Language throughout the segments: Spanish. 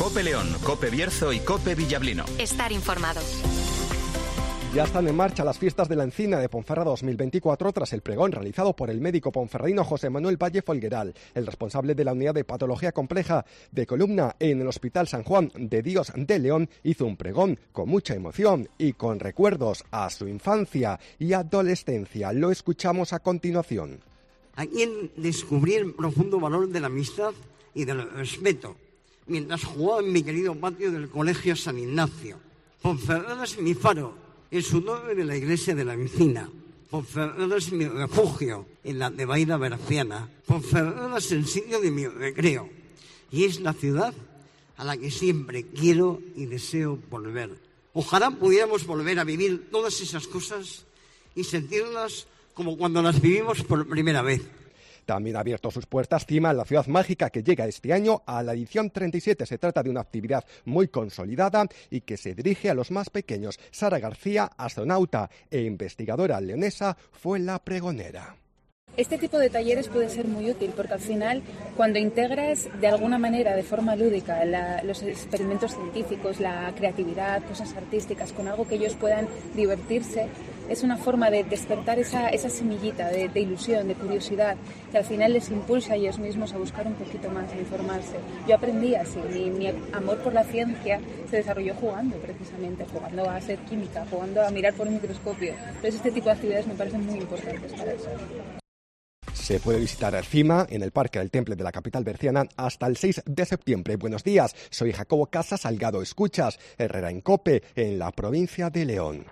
COPE León, COPE Bierzo y COPE Villablino. Estar informado. Ya están en marcha las fiestas de la Encina de Ponferrada 2024 tras el pregón realizado por el médico ponferradino José Manuel Valle Folgueral. El responsable de la unidad de patología compleja de columna en el Hospital San Juan de Dios de León hizo un pregón con mucha emoción y con recuerdos a su infancia y adolescencia. Lo escuchamos a continuación. Aquí descubrí el profundo valor de la amistad y del respeto mientras jugaba en mi querido patio del Colegio San Ignacio. Ponferrada es mi faro, el sudor de la iglesia de la Encina. Ponferrada es mi refugio en la Tebaida Berciana. Ponferrada es el sitio de mi recreo y es la ciudad a la que siempre quiero y deseo volver. Ojalá pudiéramos volver a vivir todas esas cosas y sentirlas como cuando las vivimos por primera vez. También ha abierto sus puertas CIMA, la ciudad mágica, que llega este año a la edición 37. Se trata de una actividad muy consolidada y que se dirige a los más pequeños. Sara García, astronauta e investigadora leonesa, fue la pregonera. Este tipo de talleres puede ser muy útil porque al final, cuando integras de alguna manera, de forma lúdica, los experimentos científicos, la creatividad, cosas artísticas, con algo que ellos puedan divertirse, es una forma de despertar esa semillita de ilusión, de curiosidad, que al final les impulsa a ellos mismos a buscar un poquito más, a informarse. Yo aprendí así, mi amor por la ciencia se desarrolló jugando, precisamente, jugando a hacer química, jugando a mirar por un microscopio. Entonces este tipo de actividades me parecen muy importantes para eso. Se puede visitar el CIMA en el Parque del Temple de la capital berciana hasta el 6 de septiembre. Buenos días, soy Jacobo Casa Salgado. Escuchas Herrera en COPE en la provincia de León.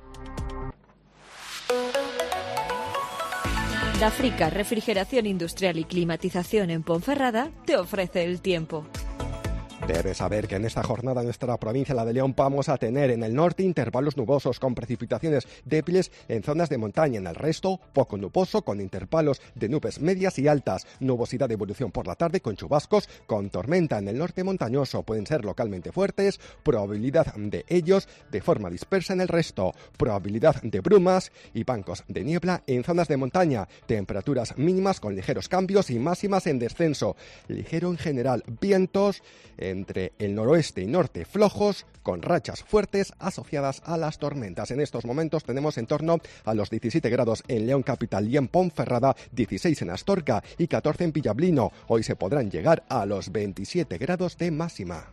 Dafrica, refrigeración industrial y climatización en Ponferrada, te ofrece el tiempo. Debes saber que en esta jornada en nuestra provincia, la de León, vamos a tener en el norte intervalos nubosos con precipitaciones débiles en zonas de montaña. En el resto, poco nuboso con intervalos de nubes medias y altas. Nubosidad de evolución por la tarde con chubascos, con tormenta en el norte montañoso. Pueden ser localmente fuertes, probabilidad de ellos de forma dispersa en el resto. Probabilidad de brumas y bancos de niebla en zonas de montaña. Temperaturas mínimas con ligeros cambios y máximas en descenso. Ligero en general. Vientos entre el noroeste y norte flojos, con rachas fuertes asociadas a las tormentas. En estos momentos tenemos en torno a los 17 grados en León capital y en Ponferrada, 16 en Astorga y 14 en Villablino. Hoy se podrán llegar a los 27 grados de máxima.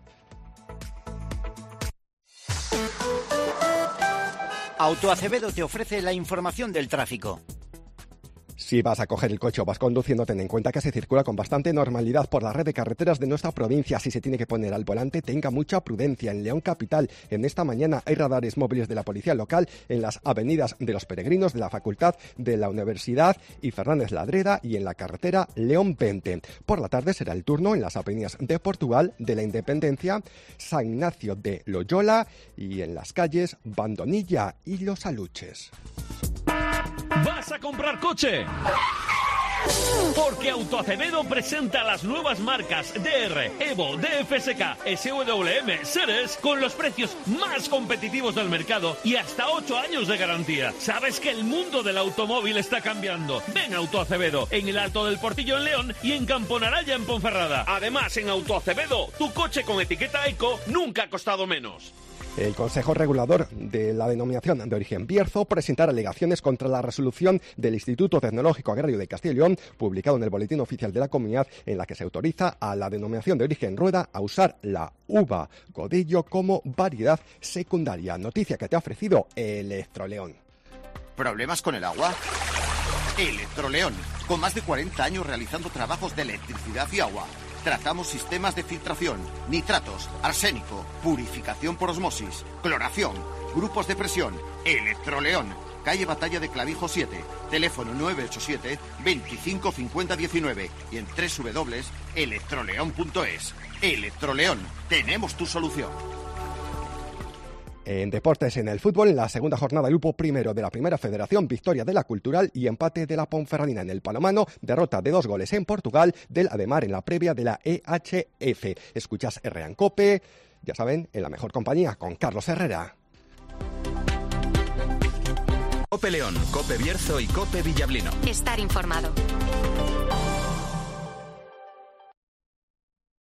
Autoacevedo te ofrece la información del tráfico. Si vas a coger el coche o vas conduciendo, ten en cuenta que se circula con bastante normalidad por la red de carreteras de nuestra provincia. Si se tiene que poner al volante, tenga mucha prudencia. En León capital, en esta mañana hay radares móviles de la policía local en las avenidas de los Peregrinos, de la Facultad, de la Universidad y Fernández Ladreda, y en la carretera León 20. Por la tarde será el turno en las avenidas de Portugal, de la Independencia, San Ignacio de Loyola y en las calles Bandonilla y Los Aluches. ¿Vas a comprar coche? Porque Autoacevedo presenta las nuevas marcas DR, Evo, DFSK, SWM, Seres con los precios más competitivos del mercado y hasta 8 años de garantía. ¿Sabes que el mundo del automóvil está cambiando? Ven a Autoacevedo en el Alto del Portillo en León y en Camponaraya en Ponferrada. Además, en Autoacevedo, tu coche con etiqueta Eco nunca ha costado menos. El Consejo Regulador de la Denominación de Origen Bierzo presentará alegaciones contra la resolución del Instituto Tecnológico Agrario de Castilla y León, publicado en el Boletín Oficial de la Comunidad, en la que se autoriza a la Denominación de Origen Rueda a usar la uva Godillo como variedad secundaria. Noticia que te ha ofrecido Electroleón. ¿Problemas con el agua? Electroleón, con más de 40 años realizando trabajos de electricidad y agua. Tratamos sistemas de filtración, nitratos, arsénico, purificación por osmosis, cloración, grupos de presión. Electroleón, calle Batalla de Clavijo 7, teléfono 987 25 50 19 y en www.electroleón.es. Electroleón, tenemos tu solución. En deportes, en el fútbol, en la segunda jornada del grupo primero de la Primera Federación, victoria de la Cultural y empate de la Ponferradina. En el Palomano, derrota de 2 goles en Portugal del Ademar en la previa de la EHF. Escuchas Herrera en COPE, ya saben, en la mejor compañía, con Carlos Herrera. COPE León, COPE Bierzo y COPE Villablino. Estar informado.